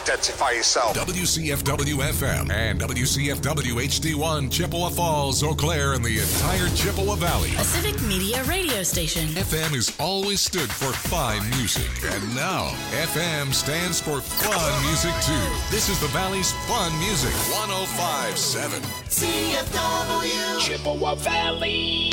identify yourself. WCFW FM and WCFW HD1 Chippewa Falls, Eau Claire, and the entire Chippewa Valley. A civic media radio station. FM has always stood for fine music, and now FM stands for fun music too. This is the Valley's fun music. 105.7 CFW Chippewa Valley.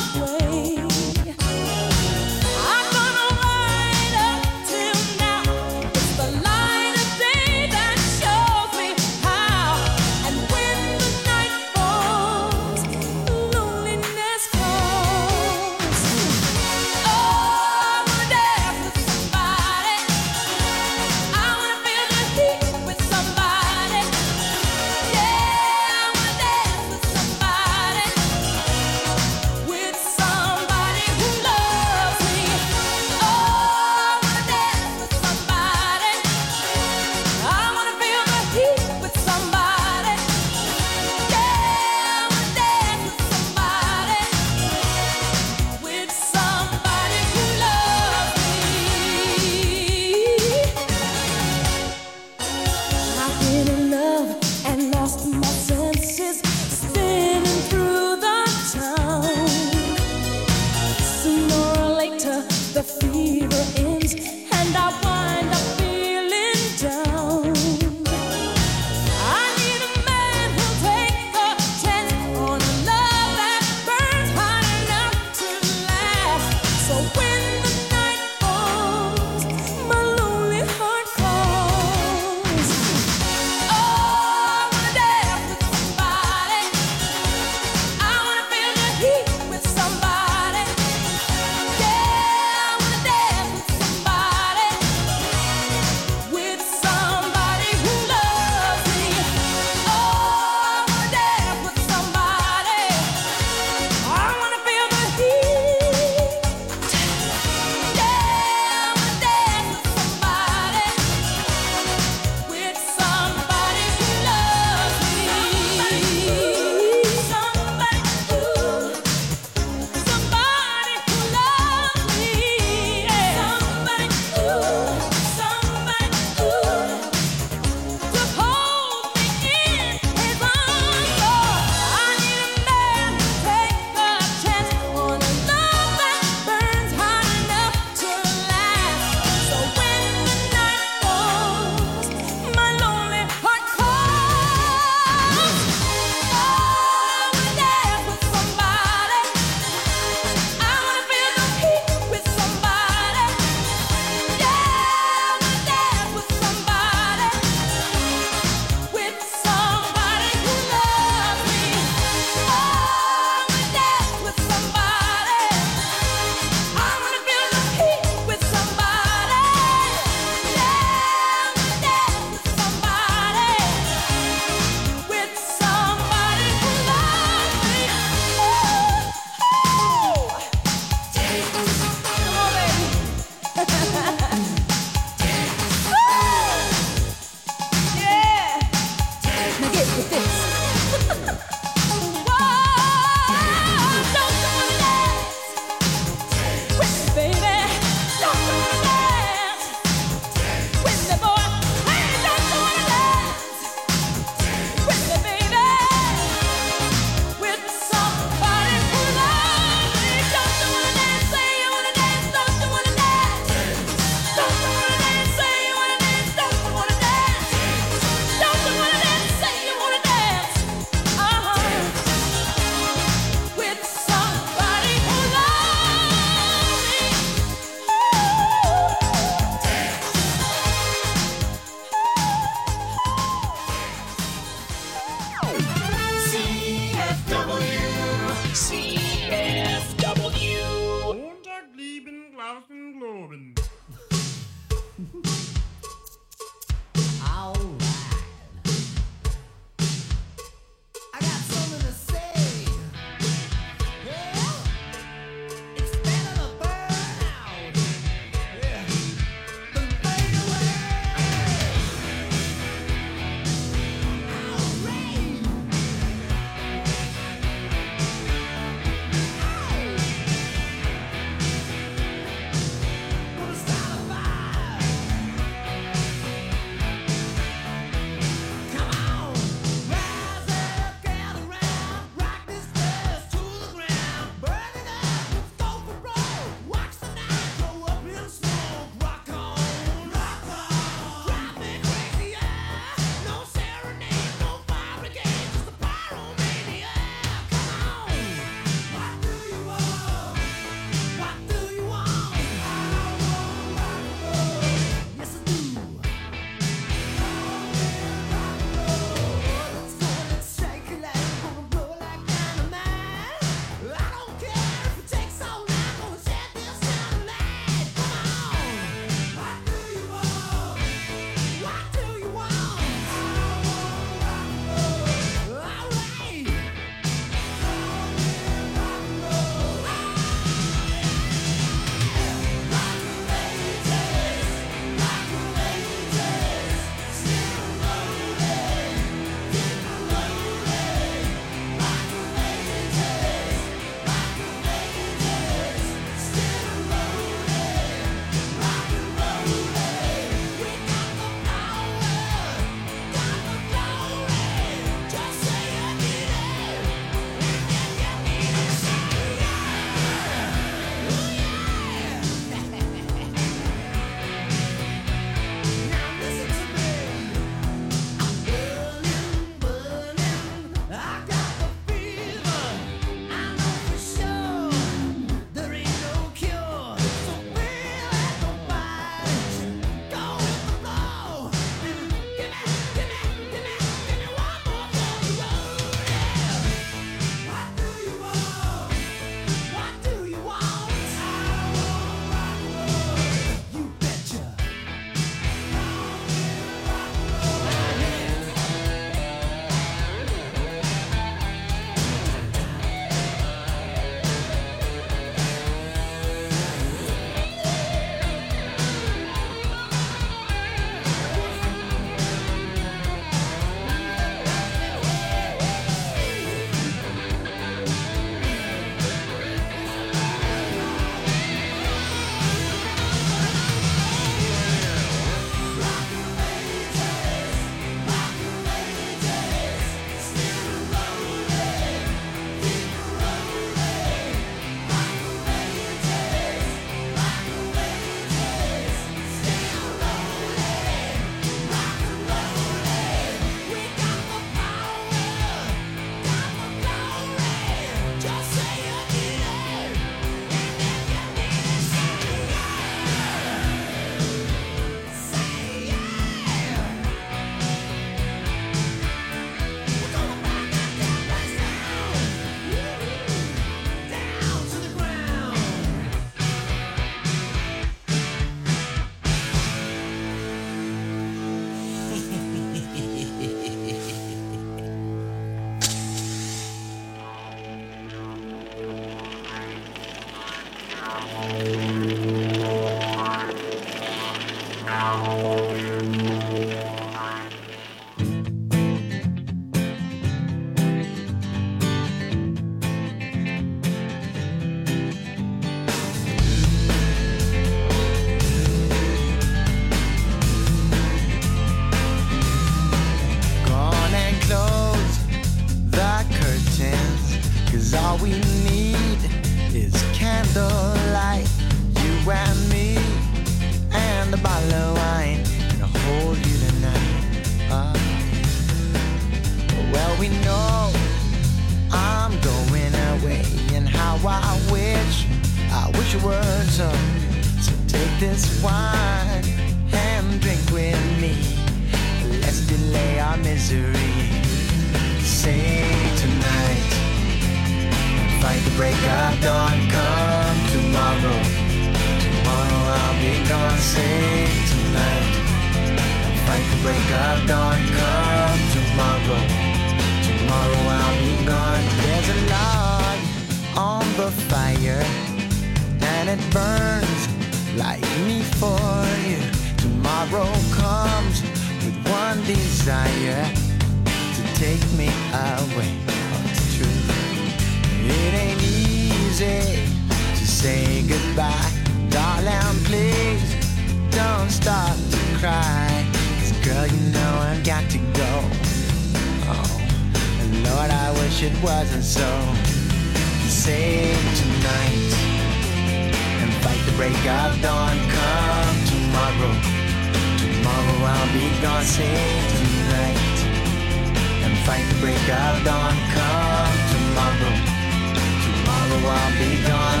how I wish it was so take this wine and drink with me. Let's delay our misery. Say tonight, fight the break of dawn. Come tomorrow, tomorrow I'll be gone. Say tonight, fight the break of dawn. Come tomorrow, tomorrow I'll be gone. There's a log on the fire, and it burns like me for you. Tomorrow comes with one desire, to take me away. Oh, it's true. It ain't easy to say goodbye. Darling, please don't start to cry. 'Cause girl, you know I've got to go. Oh, Lord, I wish it wasn't so. Save tonight and fight the break of dawn. Come tomorrow, tomorrow I'll be gone. Save tonight and fight the break of dawn. Come tomorrow, tomorrow I'll be gone.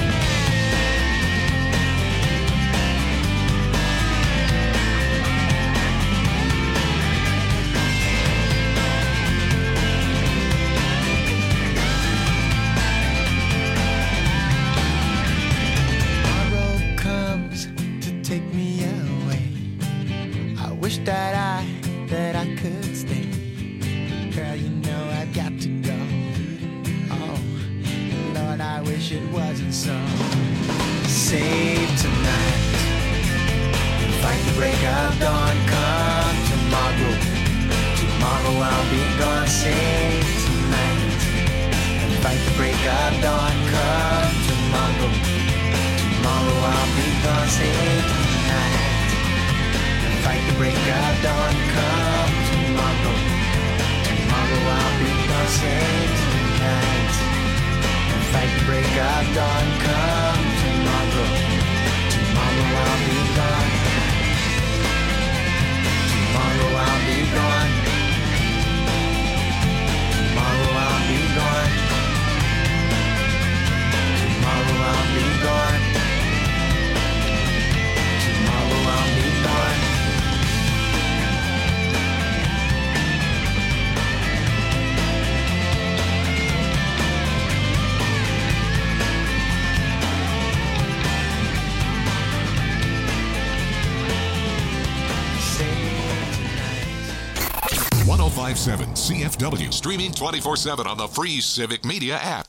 Wish that I could stay. Girl, you know I've got to go. Oh, Lord, I wish it wasn't so. Save tonight, fight the break of dawn. Come tomorrow, tomorrow I'll be gone. Save tonight, and fight the break of dawn. Come tomorrow, tomorrow I'll be gone. Save tonight, fight the break of dawn. Come tomorrow, tomorrow I'll be gone. Save tonight and fight the break of dawn. Come tomorrow, tomorrow I'll be gone. Tomorrow I'll be gone. Tomorrow I'll be gone. Tomorrow I'll be gone. Tomorrow I'll be gone. .57 CFW, streaming 24/7 on the free Civic Media app.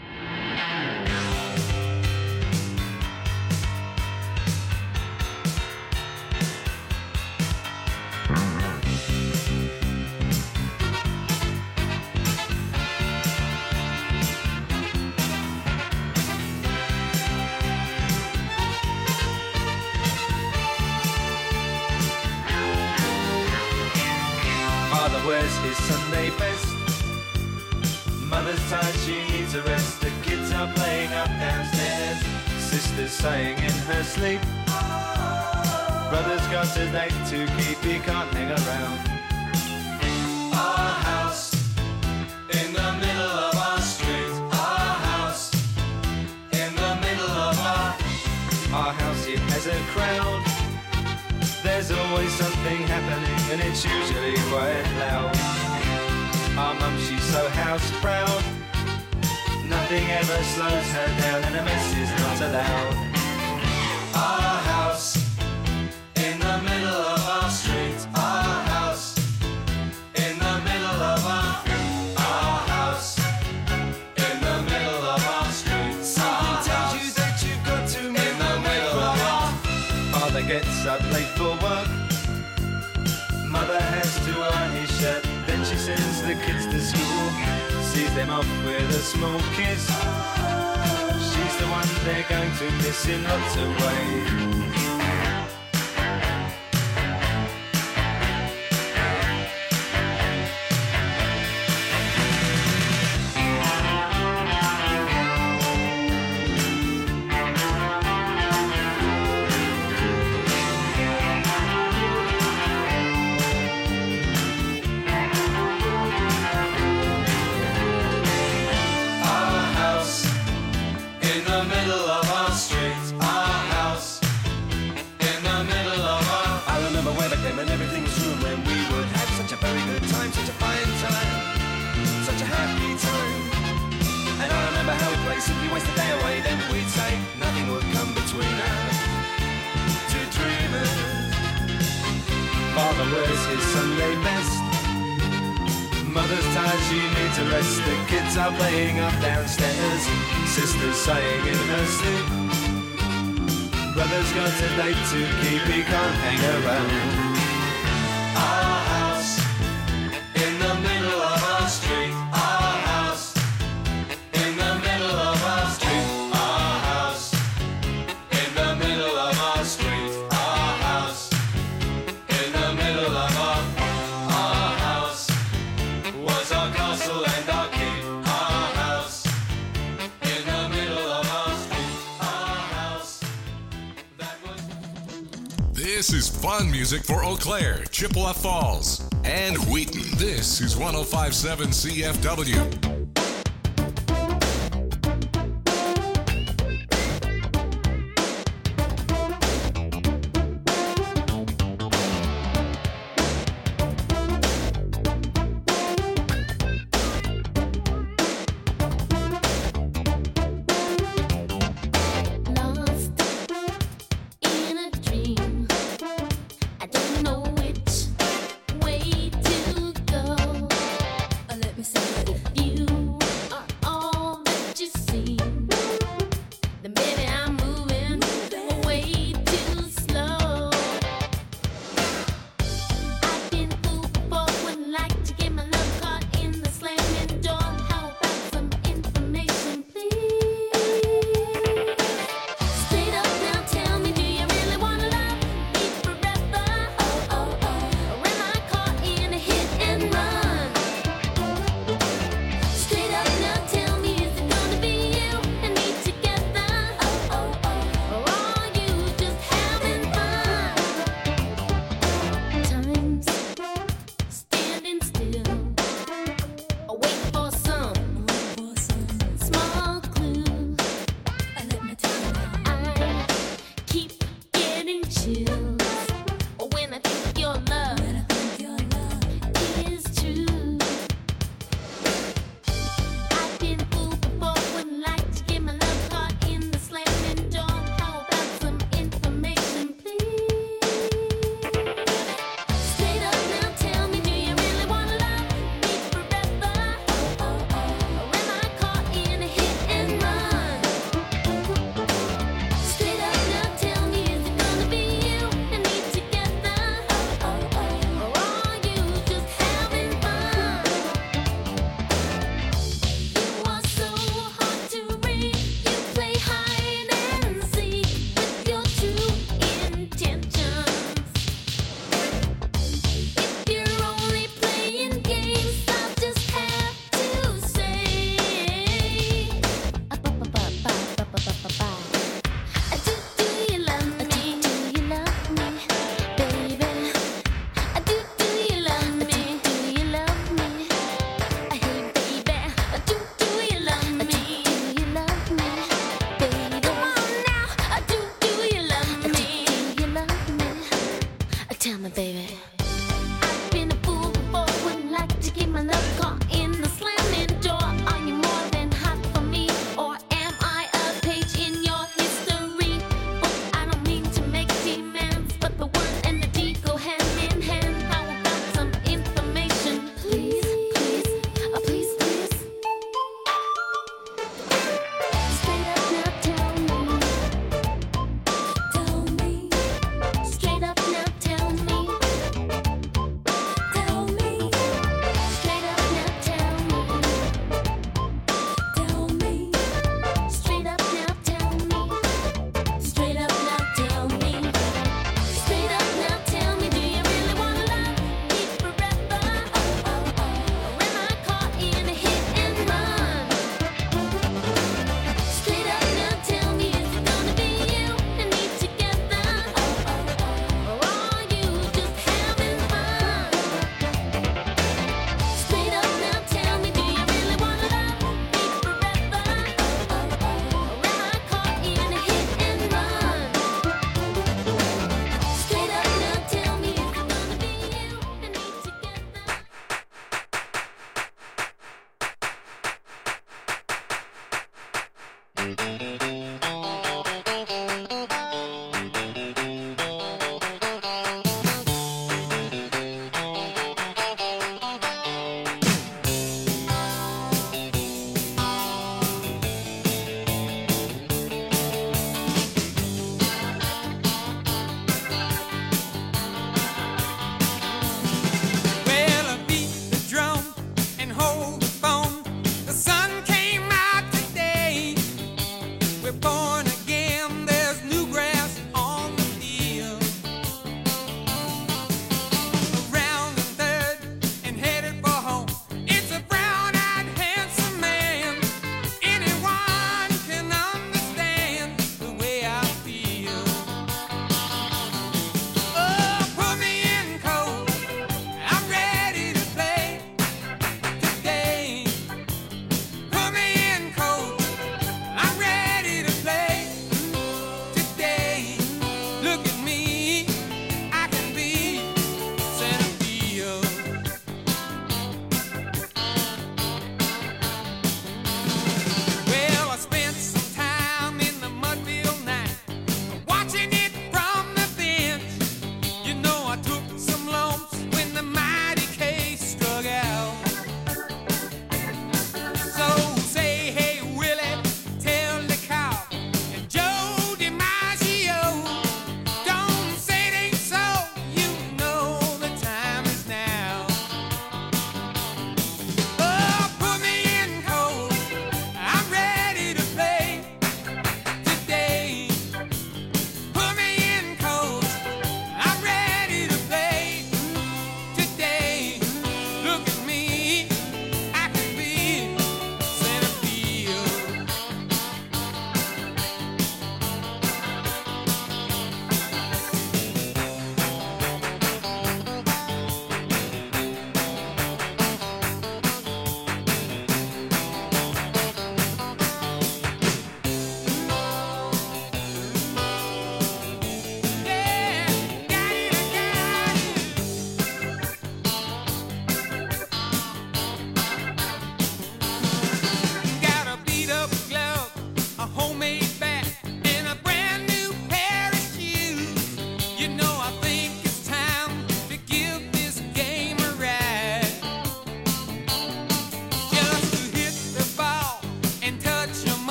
Wears his Sunday best. Mother's tired, she needs a rest. The kids are playing up downstairs. Sister's sighing in her sleep. Brother's got a date to keep, he can't hang around. Our house in the middle of our street. Our house in the middle of our house, it has a crowd. There's always something happening and it's usually quite loud. Our mum, she's so house proud. Nothing ever slows her down and a mess is not allowed. Our house in the middle of our street. Our house in the middle of our house in the middle of our street. Something tells you that you've got to move in the middle of our. Father gets up late for work. Mother has to iron his shirt. Then she sends the kids to school. Sees them off with a small kiss. She's the one they're going to miss in lots of ways. wears his Sunday best. Mother's tired, she needs a rest. The kids are playing up downstairs. Sister's sighing in her sleep. Brother's got a date to keep, he can't hang around. Our house in the middle of our street. Our house in the middle of our street. Our house in the middle of our street. Our house in the middle of our house was our castle and our keep. Our house in the middle of our street. Our house that was. This is fun music for Eau Claire, Chippewa Falls, and Wheaton. This is 105.7 CFW. Lost in a dream, I don't know which way to go. Let me say it. If you are all that you seem, then baby I'm moving way too slow. I've been fooled before, wouldn't like to get my love caught in the slamming door. How about some information, please? Straight up now, tell me, do you really wanna love me forever? Oh, oh, oh. Or am I caught in a hit and run? Straight up now, tell me, is it gonna be you and me together? Oh, oh, oh. Or are you just having fun? Time's standing still, wait for some small clue. Let me tell you now, I keep getting chills when I think your love is true. I've been fooled before, wouldn't like to get my love caught in the slamming door. How about some information, please? Straight up now, tell me, do you really wanna love me forever? Oh, oh, oh. Or am I caught in a hit and run? Straight up now, tell me, is it gonna be you and me together? Oh, oh, oh. Or are you just having fun? You are so hard to read. You play hide and seek with your true intentions. If you're only playing games, I'll just have to say, do you love me? Do you love me, baby? Do you love me? Do you love me? Hey, baby, do you love me? Do you love me, baby? Come on now, do you love me? Do you love me? Tell me, baby. I've been a fool before, wouldn't like to get my love caught in the slamming door. Are you more than hot for me, or am I a page in your history book? I don't mean to make demands, but the word and the deed go hand in hand. How about some information, please, please, please, please? Straight up now, tell me. Straight up now, tell me.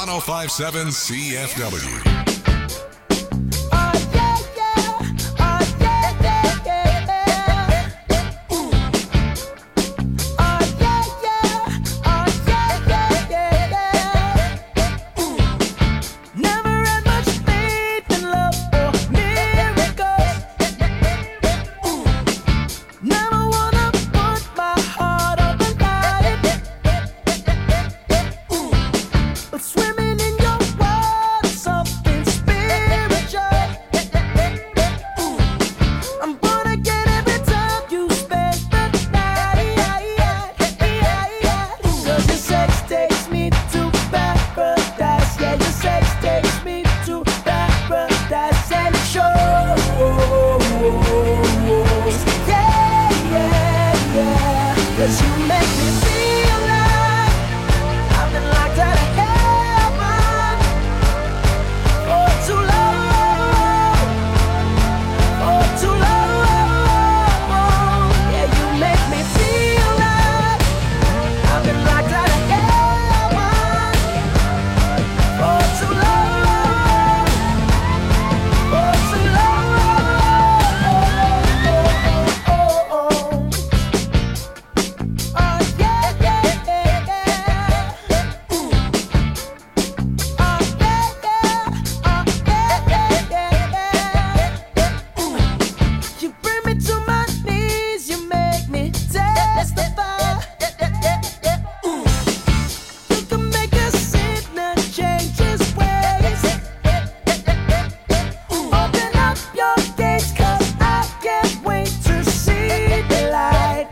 1057 CFW. Swimming in your water, something spiritual. I'm born again every time you spend the night. 'Cause your sex takes me to paradise. Yeah, your sex takes me to paradise and it shows. Yeah. 'Cause you make me feel like I've been locked out of heaven for too long. For too long. Yeah, you make me feel like I've been locked out of heaven for too long. For too long. Oh, yeah, yeah, yeah. Ooh. You bring me to my knees, you make me testify. You can make a sinner change his ways. Open up your gates, 'cause I can't wait to see the light.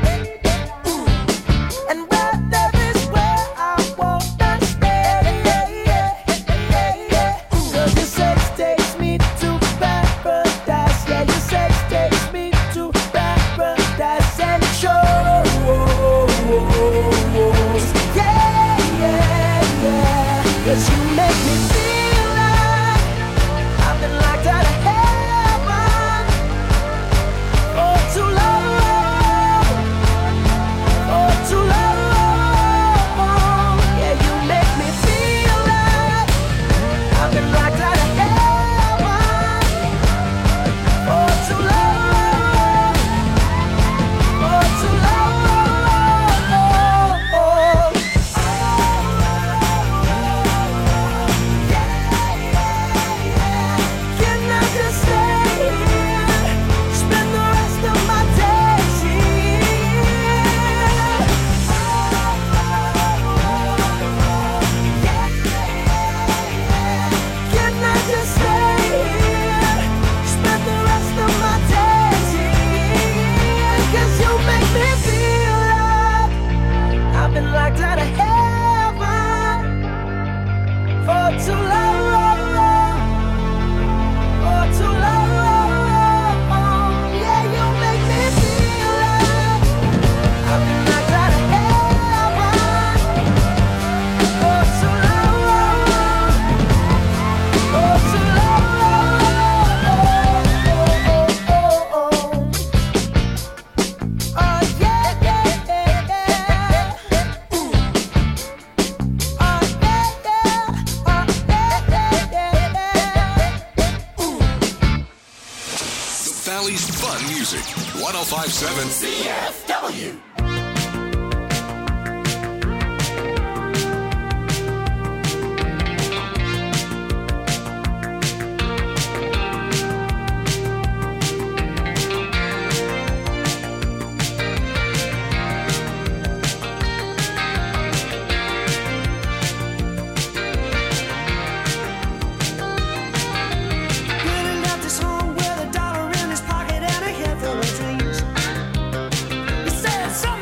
And where there is where I wanna stay. 'Cause your sex takes me to paradise. Yeah, your sex takes me to paradise and it shows. Yeah. 'Cause you make me feel like I've been locked out of heaven for too long. For too long. Yeah, you make me feel like I've been locked out of heaven for too long. For too long. Can I just stay here? Spend the rest of my days here. Can I just stay here? Spend the rest of my days here. 'Cause you make me feel like I've been locked out of heaven for too long. For too long. Yeah, you make me feel like I've been locked out of heaven for too long. For too long. Oh, yeah. Ooh. Oh, yeah. Ooh. The Valley's Fun Music. 1057 CFW. Running out this home with $1 in his pocket and a head full of dreams. He said, "So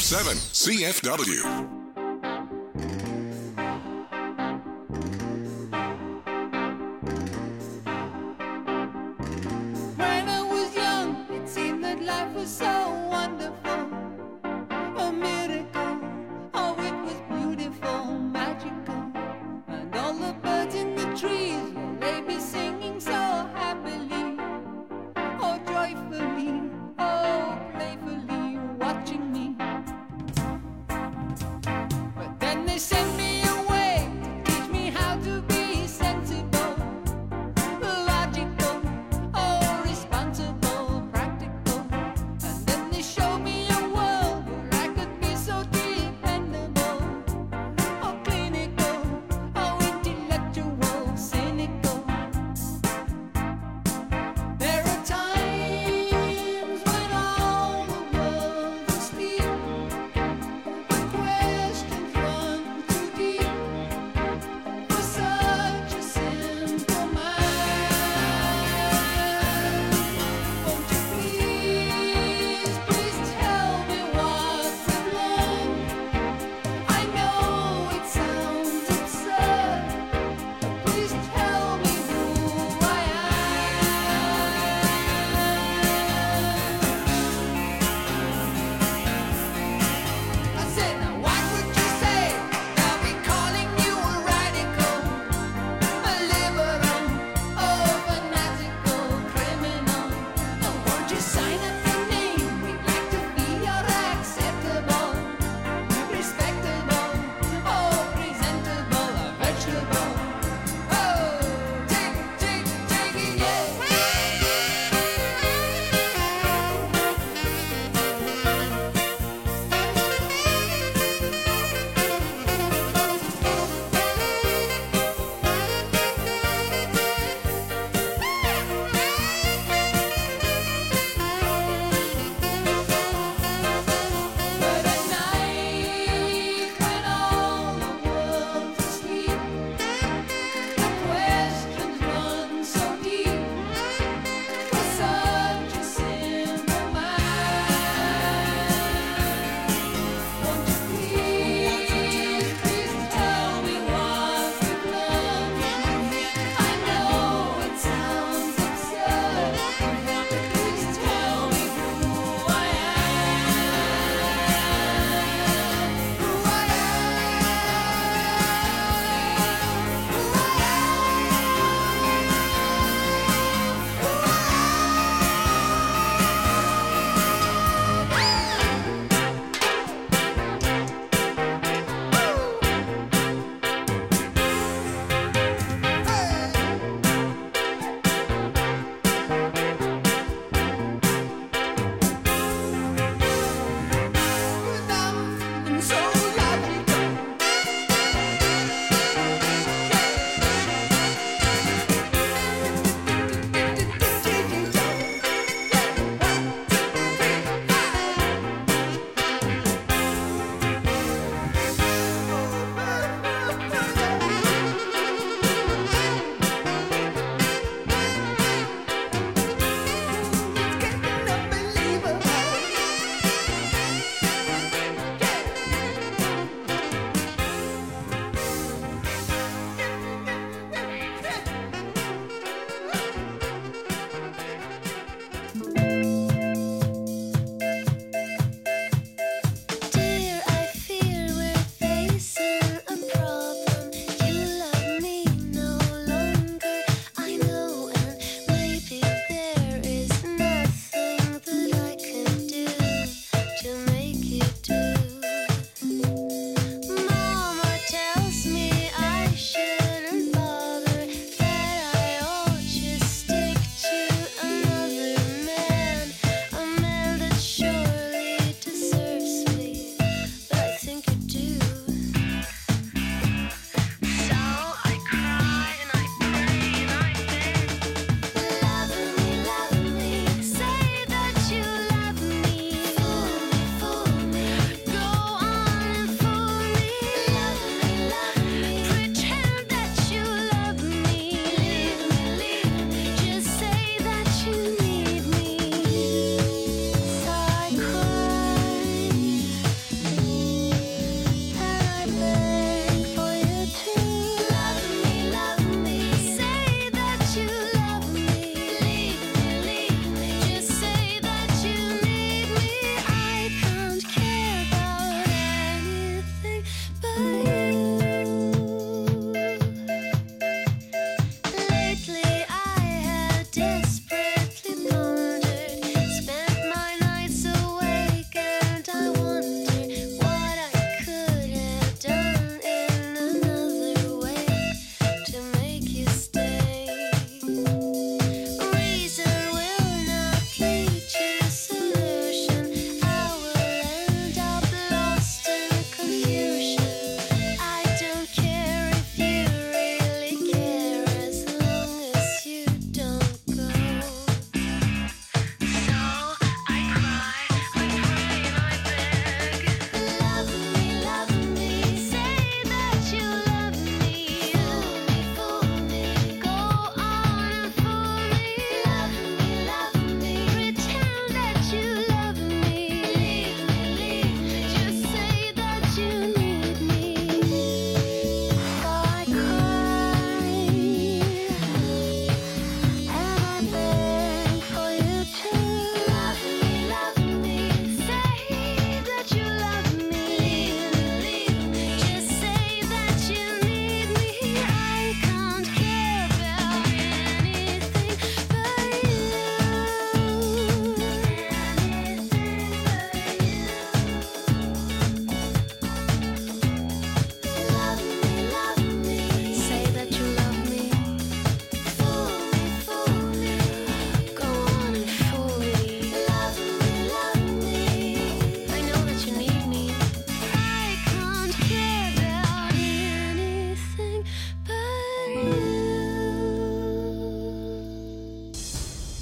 105.7 CFW. When I was young, it seemed that life was so wonderful, a miracle. Oh, it was beautiful, magical, and all the birds in the trees, well, they be singing so happily, oh joyfully, oh playfully, watching me.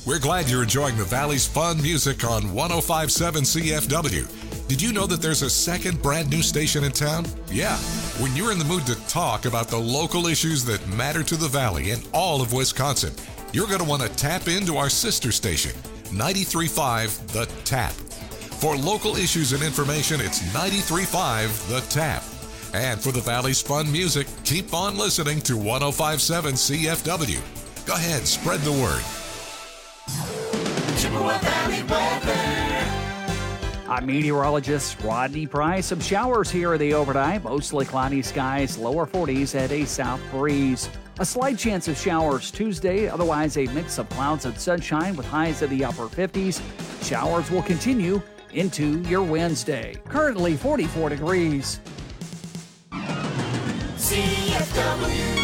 We're glad you're enjoying the Valley's fun music on 105.7 CFW. Did you know that there's a second brand new station in town? Yeah. When you're in the mood to talk about the local issues that matter to the Valley and all of Wisconsin, you're going to want to tap into our sister station, 93.5 The Tap. For local issues and information, it's 93.5 The Tap. And for the Valley's fun music, keep on listening to 105.7 CFW. Go ahead, spread the word. Chippewa Valley weather. I'm meteorologist Rodney Price. Some showers here in the overnight, mostly cloudy skies, lower 40s at a south breeze. A slight chance of showers Tuesday, otherwise a mix of clouds and sunshine with highs in the upper 50s. Showers will continue into your Wednesday. Currently 44 degrees. CFW.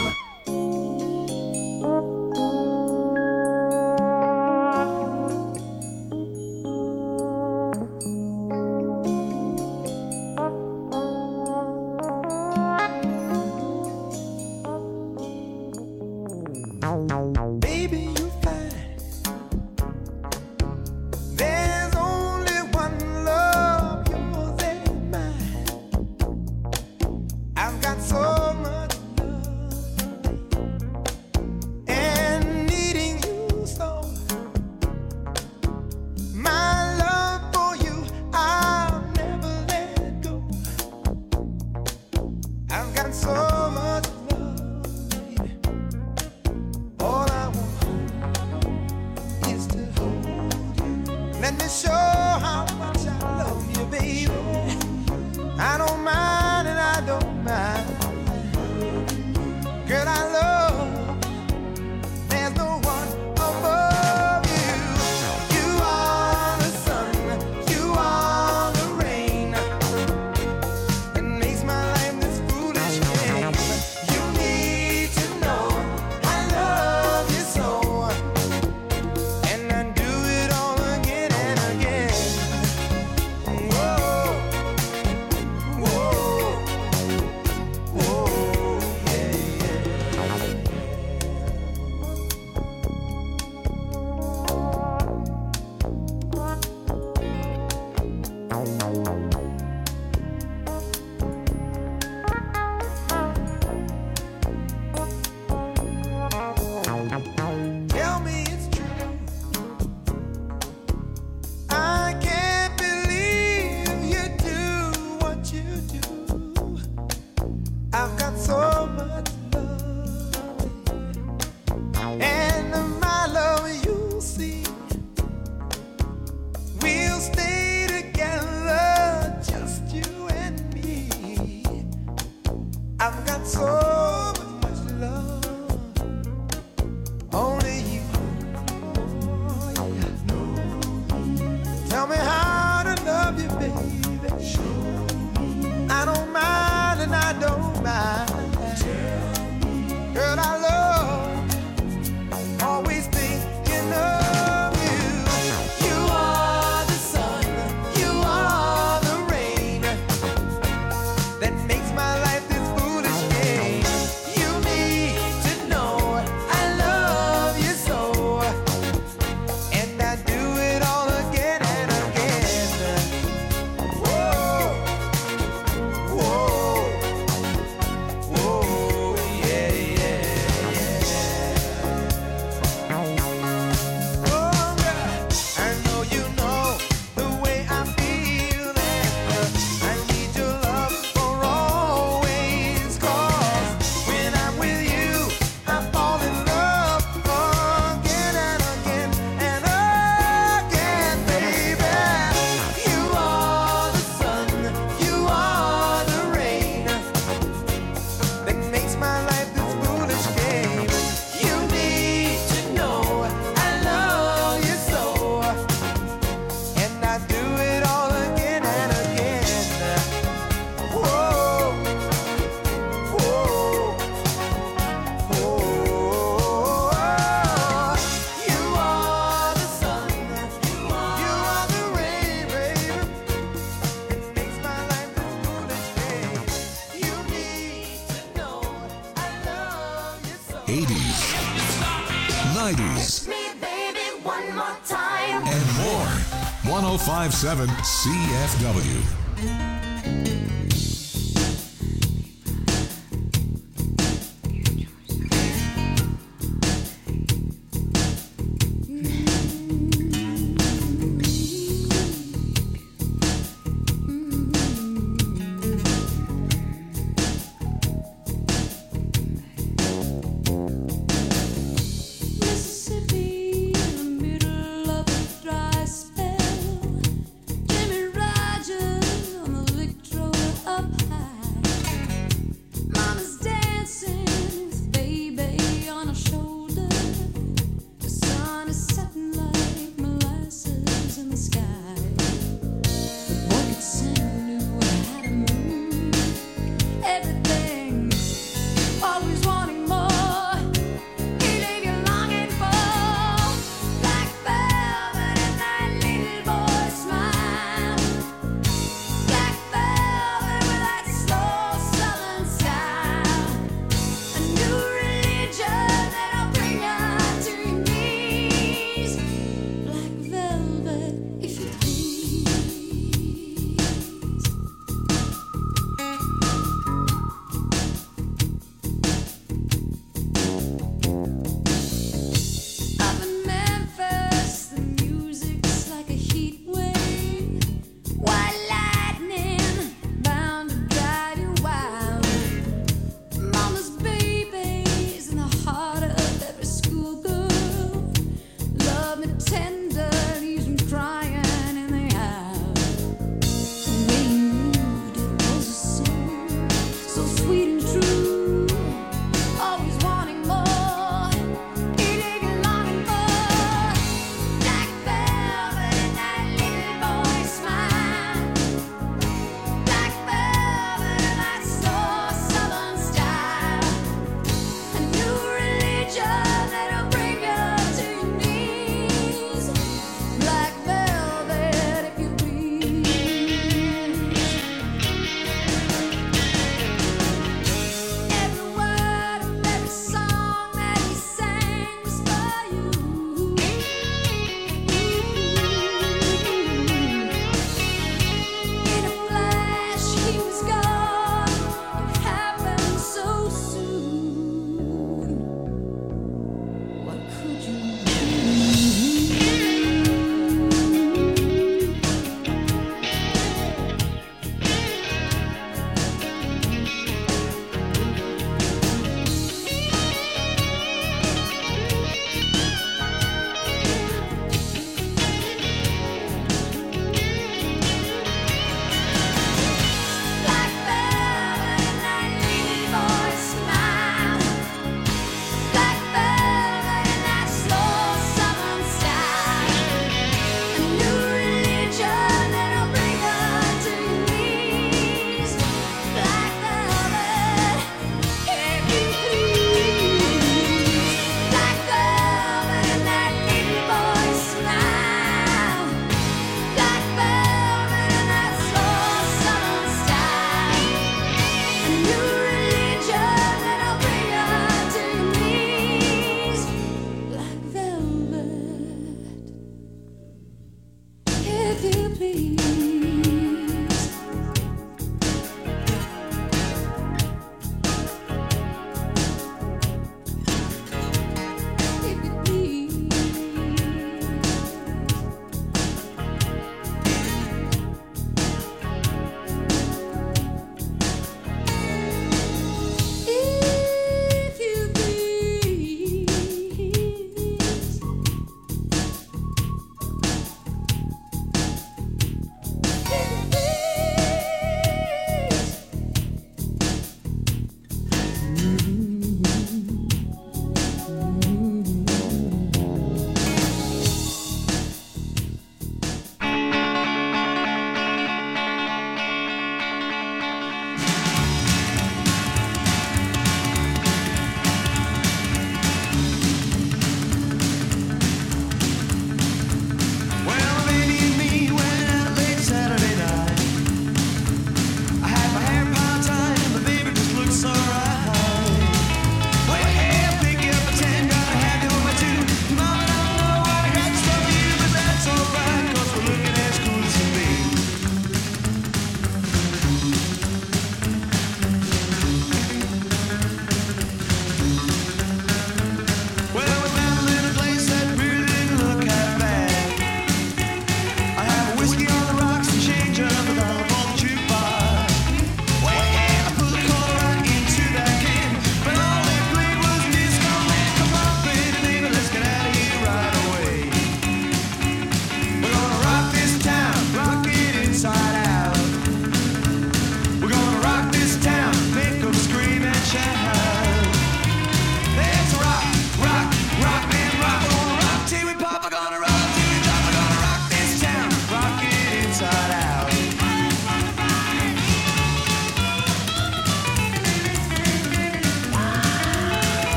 Baby, you fine. There's only one love, yours and mine. I've got so much love and needing you so. My love for you, I'll never let go. I've got so much love, baby. All I want is to hold you. Let me show how much I love you, baby. I don't mind and I don't mind. Girl, I love. There's no one above you. You are the sun, you are the rain. It makes my life this foolish game. You need to know I love you so, and I do it all again and again. Whoa, whoa, whoa, yeah, tell me it's true. I can't believe you do what you do. I've got so much love, and my love you see. We'll stay together, just you and me. I've got so much love. Only you. Oh, yeah. Tell me how to love you, baby. I don't mind and I don't mind. Girl, I love. Always thinking of you. You are the sun, you are the rain that makes my life this foolish game. You need to know I love you so, and I do it all again and again. Whoa, whoa, whoa, yeah, yeah, yeah. Oh, girl, I know you know the way I feel, and I need your love for always. 'Cause when I'm with you, I fall in love again and again and again, baby. You are the sun, you are the rain that makes my life this foolish game. You need to know I love you so, and I do it all again and again. Whoa, whoa, whoa. You are the sun, you are the rain, baby. It makes my life this foolish game. You need to know I love you so. 80s, 90s, Me, baby, one more time. and more. 1057 CFW. Mississippi, in the middle of a dry spell. Jimmy Rogers on the Victrola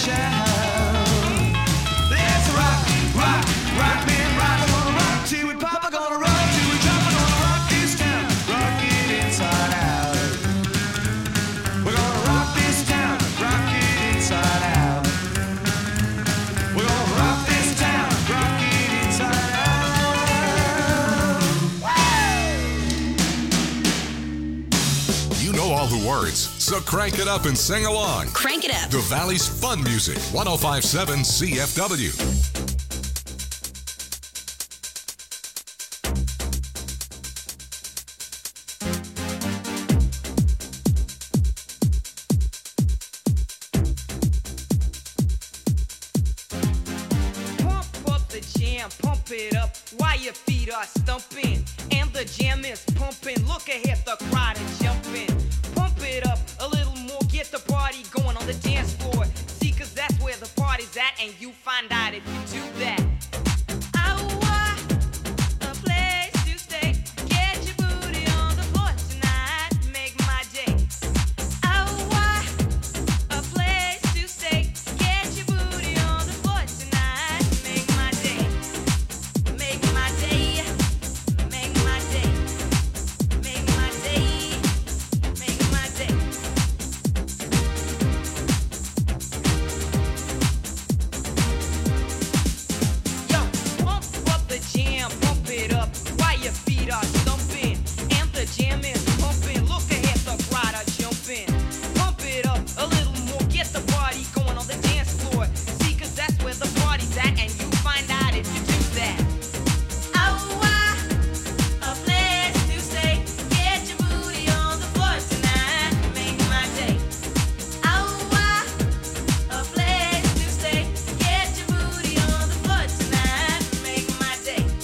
shout. Let's rock, rock, rock, man, rock. We're gonna rock till we pop. We're gonna rock till we drop. We're gonna rock this town, rock it inside out. We're gonna rock this town, rock it inside out. We're gonna rock this town, rock it inside out. You know all the words, so crank it up and sing along. Crank it up. The Valley's Fun Music, 105.7 CFW. Pump up the jam, pump it up while your feet are stumping. And the jam is pumping. Look ahead, the crowd is jumping. Pump it up a little more, get the party going on the dance floor. See, cause that's where the party's at, and you